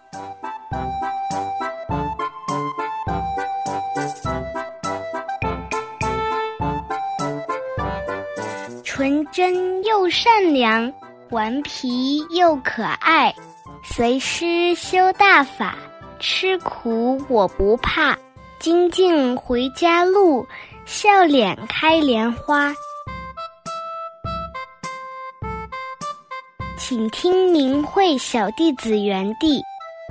纯真又善良，顽皮又可爱，随师修大法，吃苦我不怕，精进回家路，笑脸开莲花。请听明慧小弟子园地。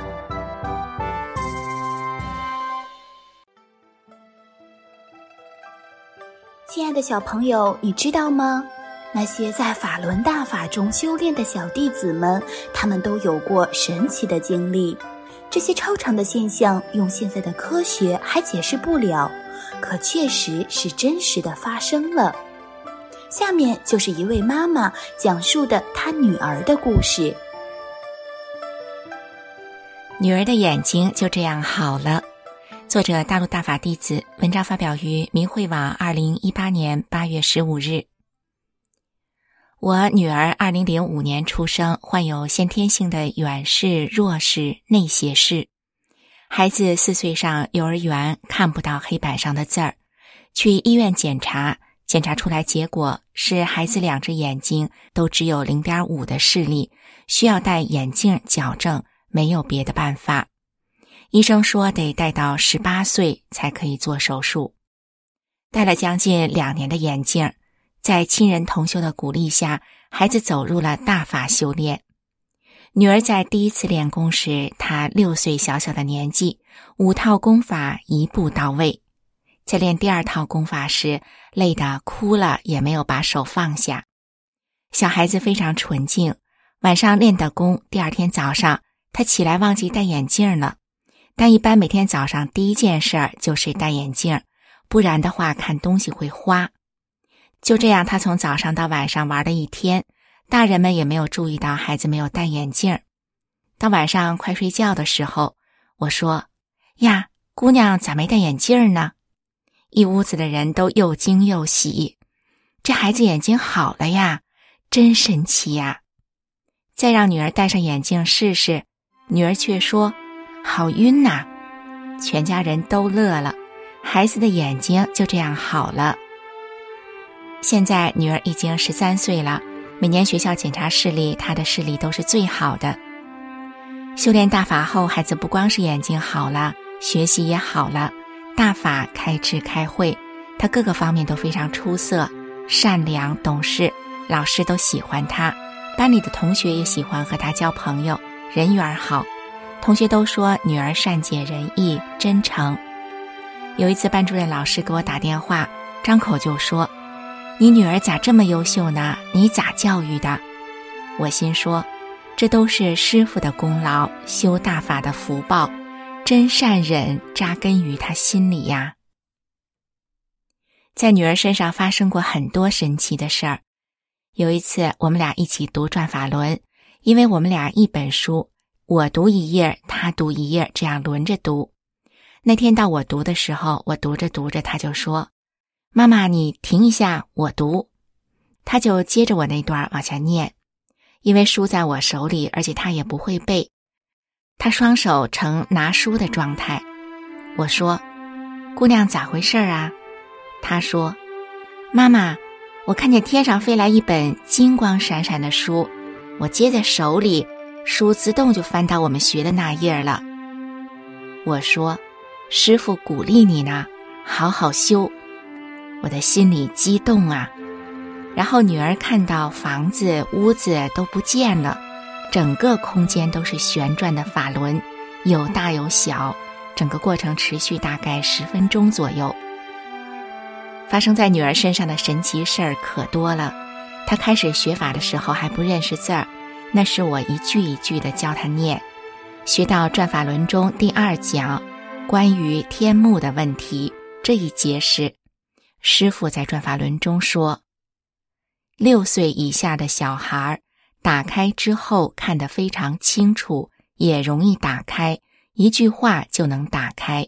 亲爱的小朋友，你知道吗？那些在法轮大法中修炼的小弟子们，他们都有过神奇的经历。这些超常的现象，用现在的科学还解释不了，可确实是真实的发生了。下面就是一位妈妈讲述的她女儿的故事。 女儿的眼睛就这样好了。作者大陆大法弟子，文章发表于明慧网2018年8月15日。我女儿2005年出生，患有先天性的远视、弱视、内斜视。孩子4岁上幼儿园，看不到黑板上的字儿，去医院检查出来结果是孩子2只眼睛都只有 0.5 的视力，需要戴眼镜矫正，没有别的办法。医生说得戴到18岁才可以做手术。戴了将近2年的眼镜，在亲人同修的鼓励下，孩子走入了大法修炼。女儿在第一次练功时，她6岁小小的年纪，5套功法一步到位。在练第2套功法时，累得哭了也没有把手放下。小孩子非常纯净，晚上练的功，第2天早上她起来忘记戴眼镜了。但一般每天早上第一件事就是戴眼镜，不然的话看东西会花。就这样，他从早上到晚上玩了1天，大人们也没有注意到孩子没有戴眼镜。到晚上快睡觉的时候，我说：呀，姑娘咋没戴眼镜呢？一屋子的人都又惊又喜，这孩子眼睛好了呀，真神奇呀。再让女儿戴上眼镜试试，女儿却说好晕呐。全家人都乐了，孩子的眼睛就这样好了。现在女儿已经13岁了，每年学校检查视力，她的视力都是最好的。修炼大法后，孩子不光是眼睛好了，学习也好了。大法开智开慧，她各个方面都非常出色，善良懂事，老师都喜欢她，班里的同学也喜欢和她交朋友，人缘好。同学都说女儿善解人意，真诚。有一次班主任老师给我打电话，张口就说：你女儿咋这么优秀呢？你咋教育的？我心说，这都是师父的功劳，修大法的福报，真善忍扎根于她心里呀。在女儿身上发生过很多神奇的事儿。有一次我们俩一起读转法轮，因为我们俩一本书，我读1页，他读1页，这样轮着读。那天到我读的时候，我读着读着他就说：妈妈你停一下，我读。他就接着我那段往下念，因为书在我手里，而且他也不会背，他双手呈拿书的状态。我说：姑娘咋回事啊？他说：妈妈，我看见天上飞来一本金光闪闪的书，我接在手里，书自动就翻到我们学的那页了。我说：师父鼓励你呢，好好修。我的心里激动啊。然后女儿看到房子屋子都不见了，整个空间都是旋转的法轮，有大有小，整个过程持续大概10分钟左右。发生在女儿身上的神奇事儿可多了。她开始学法的时候还不认识字儿，那是我一句一句地教她念。学到转法轮中第2讲关于天目的问题，这一节时，师父在转法轮中说，6岁以下的小孩打开之后看得非常清楚，也容易打开，一句话就能打开。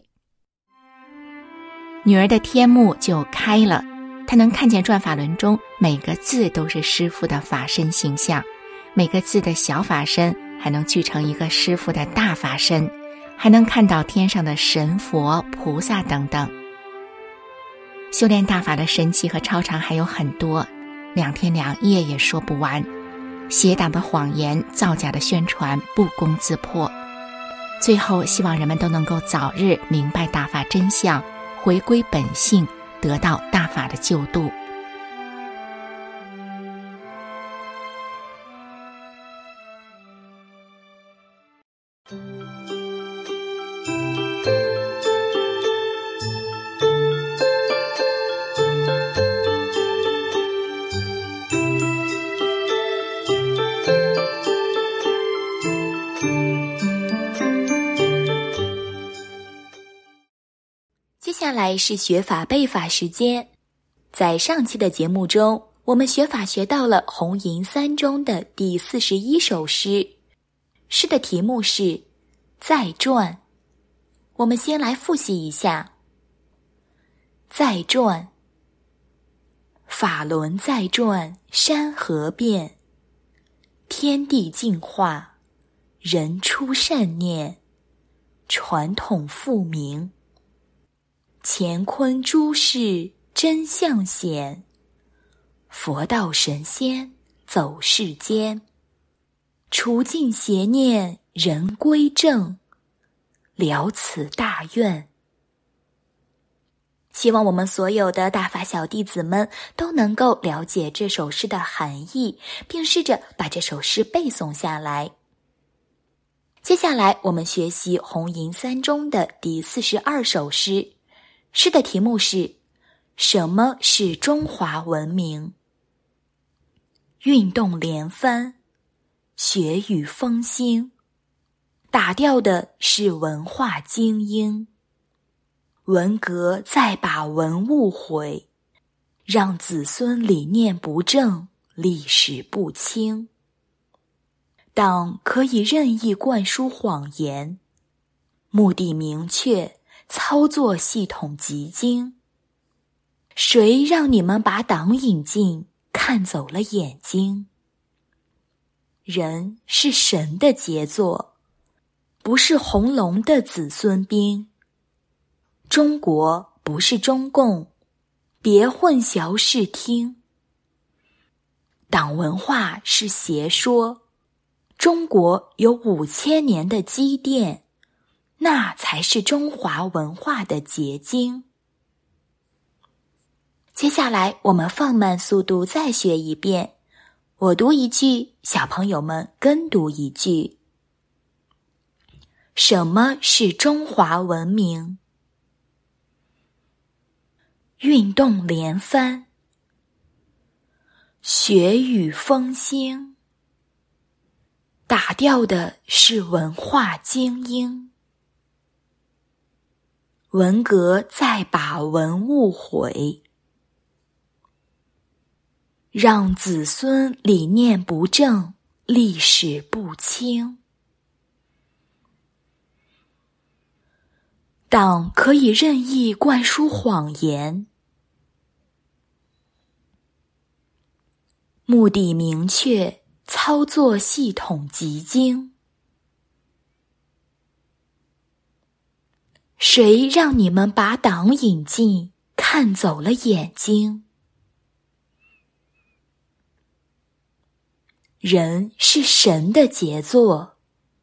女儿的天目就开了，她能看见转法轮中每个字都是师父的法身形象，每个字的小法身还能聚成一个师傅的大法身，还能看到天上的神佛、菩萨等等。修炼大法的神奇和超常还有很多，2天2夜也说不完。邪党的谎言、造假的宣传不攻自破。最后希望人们都能够早日明白大法真相，回归本性，得到大法的救度。 接下来是学法背法时间。在上期的节目中，我们学法学到了红银三中的第41首诗，诗的题目是再转。我们先来复习一下。再转，法轮再转，山河变，天地净化，人出善念，传统复明，乾坤诸事真相显，佛道神仙走世间，除尽邪念人归正，了此大愿。希望我们所有的大法小弟子们都能够了解这首诗的含义，并试着把这首诗背诵下来。接下来我们学习红银三中的第42首诗，诗的题目是什么是中华文明？运动连番，学语风兴，打掉的是文化精英。文革再把文物毁，让子孙理念不正，历史不清。党可以任意灌输谎言，目的明确，操作系统极精。谁让你们把党引进，看走了眼睛？人是神的杰作，不是红龙的子孙兵。中国不是中共，别混淆视听。党文化是邪说，中国有5000年的积淀，那才是中华文化的结晶。接下来我们放慢速度再学一遍，我读一句，小朋友们跟读一句。什么是中华文明？运动连番，学语风兴，打掉的是文化精英。文革再把文物毁，让子孙理念不正，历史不清。党可以任意灌输谎言，目的明确，操作系统极精。谁让你们把党引进，看走了眼睛？人是神的杰作，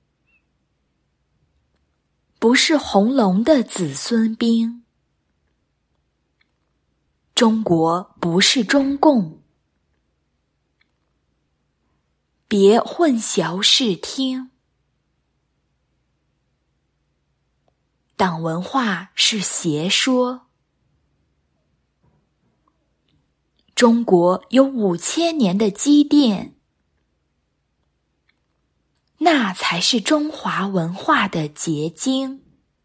不是红龙的子孙兵。中国不是中共，别混淆视听。党文化是邪说，中国有5000年的积淀，那才是中华文化的结晶。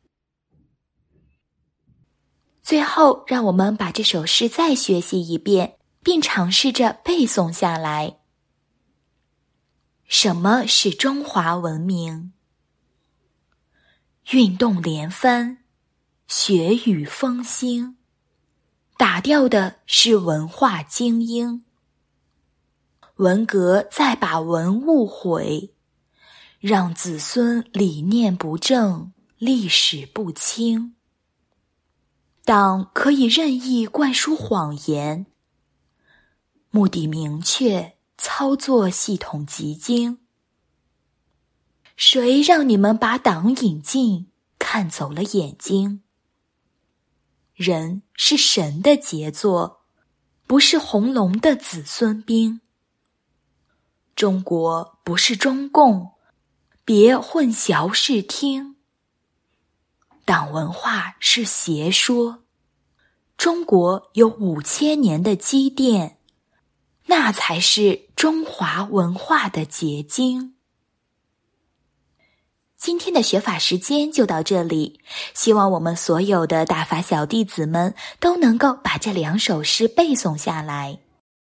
最后，让我们把这首诗再学习一遍，并尝试着背诵下来。什么是中华文明？运动连番，学语风兴，打掉的是文化精英。文革再把文物毁， 让子孙理念不正，历史不清。党可以任意灌输谎言，目的明确，操作系统极精。谁让你们把党引进，看走了眼睛？人是神的杰作，不是红龙的子孙兵。中国不是中共，别混淆视听。党文化是邪说，中国有5000年的积淀，那才是中华文化的结晶。今天的学法时间就到这里，希望我们所有的大法小弟子们都能够把这2首诗背诵下来。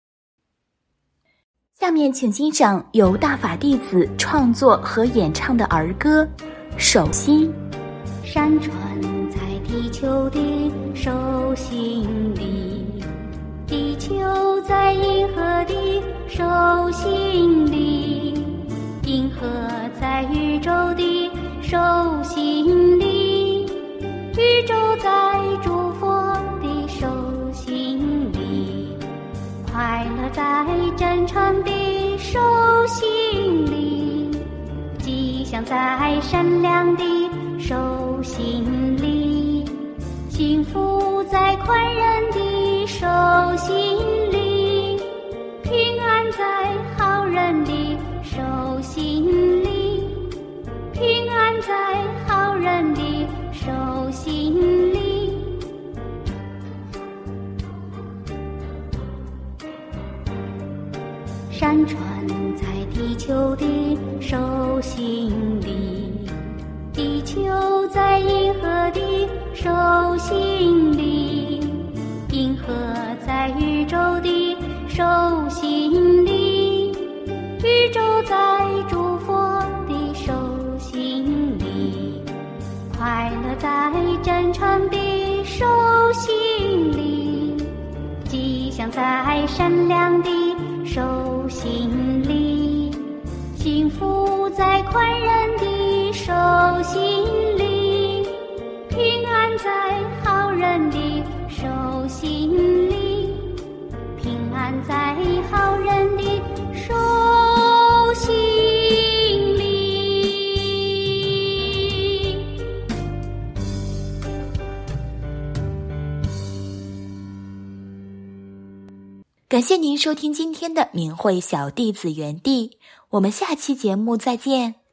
下面请欣赏由大法弟子创作和演唱的儿歌《手心》。 山川在地球的手心里，地球在银河的手心里，银河在宇宙的手心里，宇宙在诸佛的手心里，快乐在真诚的手心里，吉祥在善良的手心里，幸福在宽仁的手心里，平安在好人的手心里，平安在好人的手心里。山川在地球的手心里，地球在银河的手心里，银河在宇宙的手心里，宇宙在诸佛的手心里，快乐在真诚的手心里，吉祥在善良的手心里，幸福在宽仁的手心里，平安在好人的手心里，平安在好人的手心里。 感谢您收听今天的明慧小弟子园地，我们下期节目再见。